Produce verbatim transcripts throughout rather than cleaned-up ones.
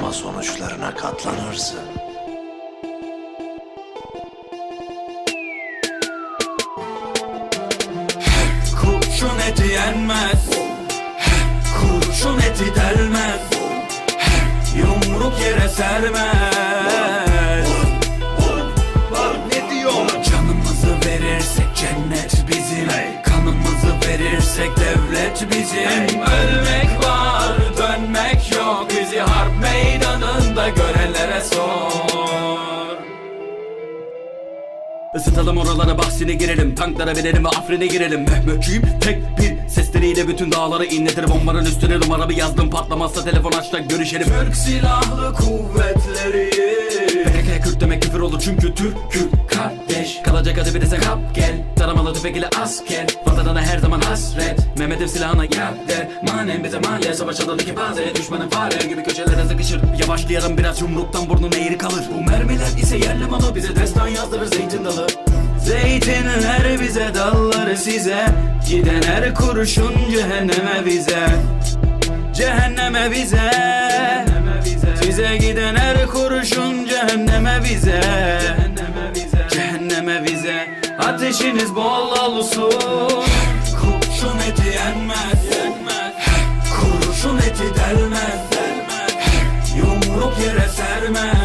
ama sonuçlarına katlanırsın. Kurşun eti yenmez, kurşun eti delmez, yumruk yere sermez. Ne diyorum? Canımızı verirsek cennet bizim, kanımızı verirsek devlet bizim. Ölmek var, dönmek yok, bizi harp meydanında görenlere sor. Isıtalım oralara, bahsine girelim, tanklara binelim ve Afrin'e girelim. Mehmetçiyim tek bir sesleriyle bütün dağları inletir. Bombanın üstüne numaramı yazdım, patlamazsa telefon aç da görüşelim. Türk Silahlı Kuvvetleri. P K K Kürt demek küfür olur çünkü Türk Kürt kardeş. Kalacak hadi bir de sen kap gel, taramalı tüfek ile asker, vatanına her zaman hasret. Mehmet'im silahına yap der, manen bize mahalle. Savaş alanı ki bazı düşmanın fare gibi köşelere sıkışır. Yavaşlayalım biraz, yumruktan burnun eğri kalır. Bu mermiler ise yerli malı, bize destan yazdırır zeytin dalı. Zeytinler bize, dalları size, giden her kurşun cehenneme bize. Cehenneme bize, bize giden her kurşun cehenneme bize. Cehenneme bize, ateşiniz bol olsun. Kurşun eti yenmez, kurşun eti delmez, yumruk yere sermez.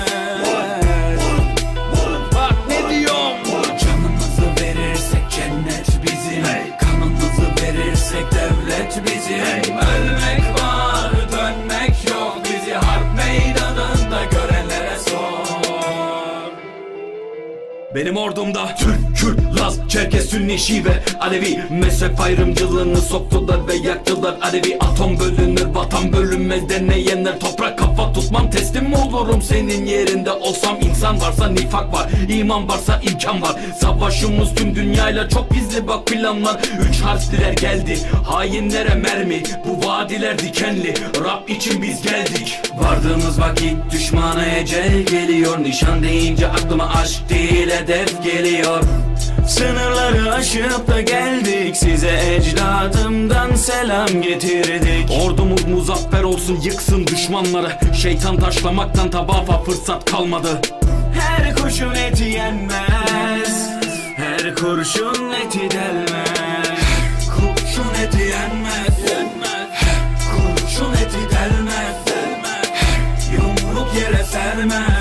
Bak ne diyorum? Canımızı verirsek cennet bizim, kanımızı verirsek devlet bizim. Ölmek var, dönmek yok, bizi harp meydanında görenlere sor. Benim ordumda Türk, Kürt, Laz, Çerkes, Sünni, Şive, Alevi. Mezhep ayrımcılığını soktular ve yaktılar Alevi. Atom bölünür, vatan bölünmez deneyenler toprak kafa tutmam. Teslim mi olurum senin yerinde olsam? İnsan varsa nifak var, iman varsa imkan var. Savaşımız tüm dünyayla çok gizli bak planlar. Üç harfliler geldi, hainlere mermi, bu vadiler dikenli. Rab için biz geldik. Vardığımız vakit düşmana ecel geliyor. Nişan deyince aklıma aşk değil hedef geliyor. Sınırları aşıp da geldik, size ecdadımdan selam getirdik. Ordumuz muzaffer olsun, yıksın düşmanları. Şeytan taşlamaktan tabafa fırsat kalmadı. Her kurşun eti yenmez, her kurşun eti delmez. Kurşun eti yenmez, kurşun eti delmez, yumruk yere sermez.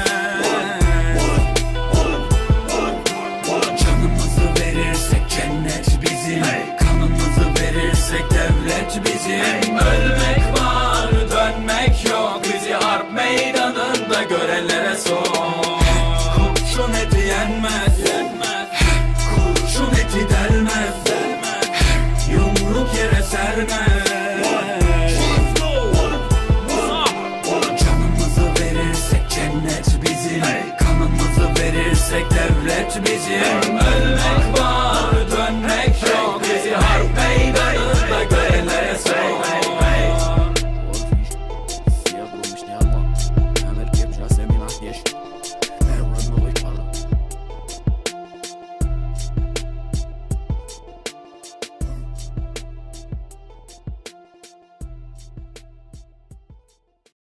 Devlet bizim, ölmek var, dönmek yok, bizi harp meydanında görenlere sor. Kurşun eti yenmez, kurşun eti delmez, yumruk yere sermez. Canımızı verirsek cennet bizim, kanımızı verirsek devlet bizim. Ölmek var,